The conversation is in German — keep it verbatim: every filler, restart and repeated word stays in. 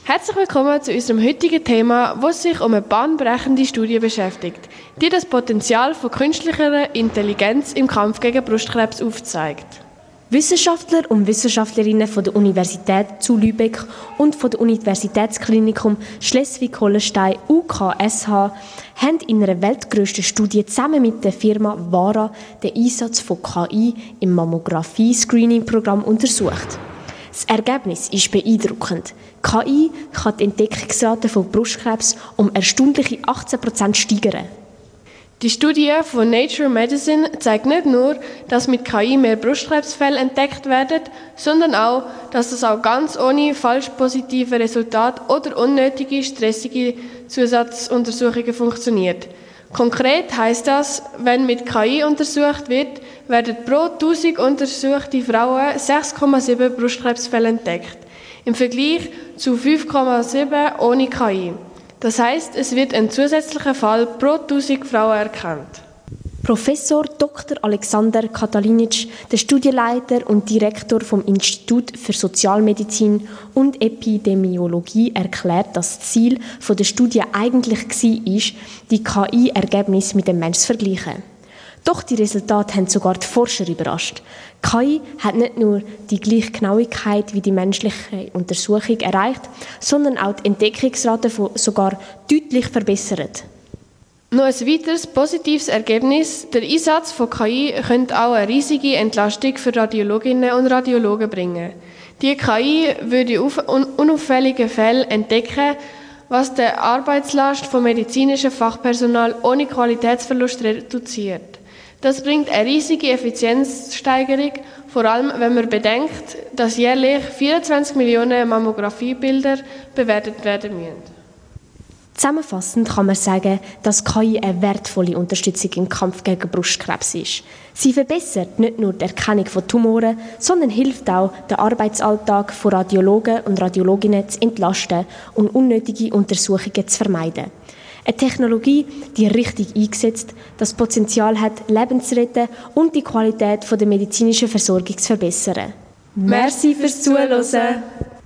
Herzlich willkommen zu unserem heutigen Thema, das sich um eine bahnbrechende Studie beschäftigt, die das Potenzial von künstlicher Intelligenz im Kampf gegen Brustkrebs aufzeigt. Wissenschaftler und Wissenschaftlerinnen von der Universität zu Lübeck und von der Universitätsklinikum Schleswig-Holstein U K S H haben in einer weltgrössten Studie zusammen mit der Firma Vara den Einsatz von K I im Mammographie-Screening-Programm untersucht. Das Ergebnis ist beeindruckend. K I kann die Entdeckungsrate von Brustkrebs um erstaunliche achtzehn Prozent steigern. Die Studie von Nature Medicine zeigt nicht nur, dass mit K I mehr Brustkrebsfälle entdeckt werden, sondern auch, dass das auch ganz ohne falsch positive Resultate oder unnötige, stressige Zusatzuntersuchungen funktioniert. Konkret heisst das, wenn mit K I untersucht wird, werden pro tausend untersuchte Frauen sechs Komma sieben Brustkrebsfälle entdeckt, im Vergleich zu fünf Komma sieben ohne K I. Das heisst, es wird ein zusätzlicher Fall pro tausend Frauen erkannt. Professor Doktor Alexander Katalinic, der Studienleiter und Direktor vom Institut für Sozialmedizin und Epidemiologie, erklärt, dass das Ziel der Studie eigentlich war, die K I-Ergebnisse mit dem Menschen zu vergleichen. Doch die Resultate haben sogar die Forscher überrascht. K I hat nicht nur die gleiche Genauigkeit wie die menschliche Untersuchung erreicht, sondern auch die Entdeckungsrate sogar deutlich verbessert. Noch ein weiteres positives Ergebnis: Der Einsatz von K I könnte auch eine riesige Entlastung für Radiologinnen und Radiologen bringen. Die K I würde unauffällige Fälle entdecken, was die Arbeitslast von medizinischem Fachpersonal ohne Qualitätsverlust reduziert. Das bringt eine riesige Effizienzsteigerung, vor allem wenn man bedenkt, dass jährlich vierundzwanzig Millionen Mammografiebilder bewertet werden müssen. Zusammenfassend kann man sagen, dass K I eine wertvolle Unterstützung im Kampf gegen Brustkrebs ist. Sie verbessert nicht nur die Erkennung von Tumoren, sondern hilft auch, den Arbeitsalltag von Radiologen und Radiologinnen zu entlasten und unnötige Untersuchungen zu vermeiden. Eine Technologie, die richtig eingesetzt, das Potenzial hat, Leben zu retten und die Qualität der medizinischen Versorgung zu verbessern. Merci fürs Zuhören.